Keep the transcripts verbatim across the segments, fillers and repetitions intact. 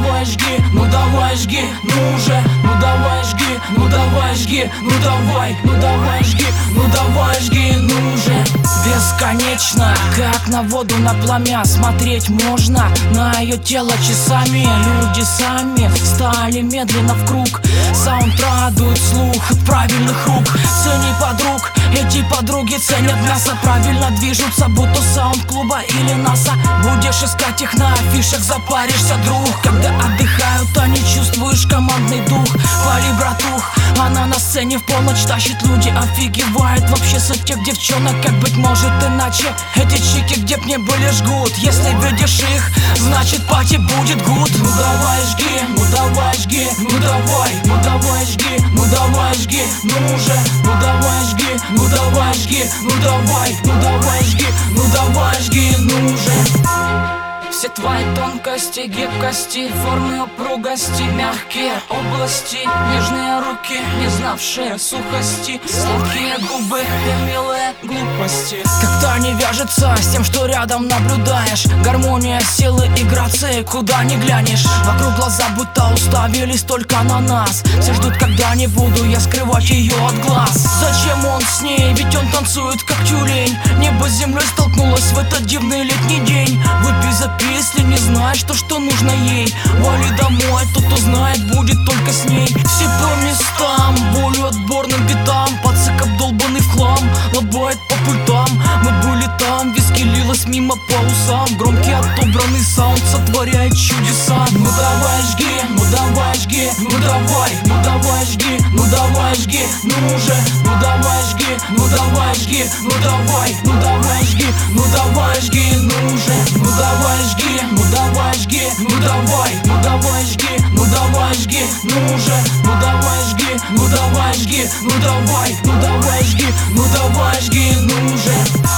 давай жги, ну давай жги, ну уже, ну давай жги, ну давай жги, ну давай, ну давай жги, ну давай жги, ну уже. Бесконечно, как на воду, на пламя смотреть можно. На ее тело часами люди сами стали медленно в круг. Саунд радует слух от правильных рук. Цени подруг, эти подруги ценят мясо. Правильно движутся, будто саунд клуба или НАСА. Будешь искать их на афишах, запаришься, друг. Когда отдыхают они, чувствуешь командный дух. Вали, братух, она на сцене в полночь тащит, люди офигевают. Вообще с этих девчонок, как быть может иначе? Эти чики, где б не были, жгут. Если видишь их, значит пати будет гуд. Ну давай жги, ну давай жги, ну давай, ну давай жги, ну давай жги, ну уже, ну давай жги, ну давай жги, ну давай, ну давай жги, ну давай жги, ну уже. Все твои тонкости, гибкости, формы упругости, мягкие области, нежные руки, не знавшие сухости, сладкие губы и милые глупости. Как-то не вяжется с тем, что рядом наблюдаешь. Гармония, силы и грации, куда ни глянешь. Вокруг глаза будто уставились только на нас. Все ждут, когда не буду я скрывать ее от глаз. Зачем он с ней? Ведь он танцует как тюлень. Небо с землей столкнулось в этот дивный летний день. Выпей за если не знаешь то, что нужно ей. Вали домой, тот, кто знает, будет только с ней. Все по местам, болью отборным битам. Пацак обдолбанный в хлам, лобает по пультам. Мы были там, виски лилось мимо по усам. Громкий отобранный саунд сотворяет чудеса. Ну давай жги, ну давай жги, ну давай, ну давай жги, ну давай жги, ну уже, ну давай жги, ну давай жги, ну давай, ну давай жги, ну давай жги, ну уже, ну давай жги. Ну давай жги, ну давай, ну давай жги, ну давай жги, ну уже, ну давай жги, ну давай жги, ну давай, ну давай жги, ну давай жги, ну уже.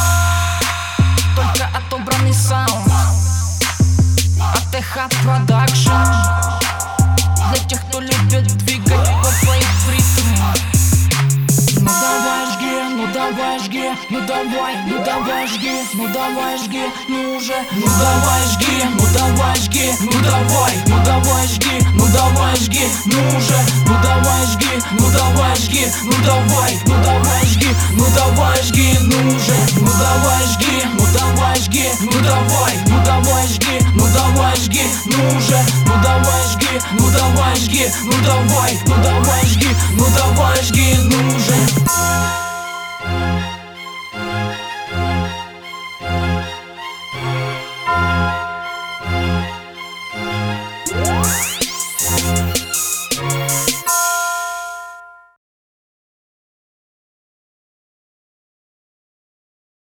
Только отобранный саунд от ТХ Production. Для тех, кто любит двигать по твоих ритмах. Ну давай жги, ну давай жги, ну давай, ну давай жги, ну давай жги, ну уже, ну давай жги, ну давай жги, ну давай, ну давай жги, ну давай жги, ну уже, ну давай жги, ну давай жги, ну давай, ну давай жги, ну давай жги, ну уже, ну давай жги, ну давай жги, ну давай, ну давай жги, ну давай жги, ну уже, ну давай жги, ну давай жги, ну давай, ну давай жги, ну давай жги, ну уже.